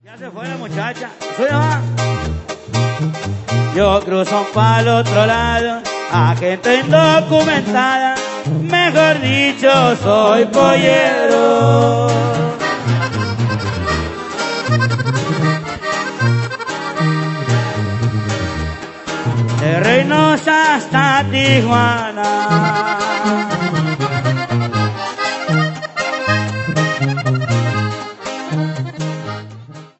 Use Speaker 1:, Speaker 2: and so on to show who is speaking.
Speaker 1: Ya se fue la muchacha. Yo cruzo para el otro lado, agente indocumentada, mejor dicho, soy pollero. De Reynosa hasta Tijuana.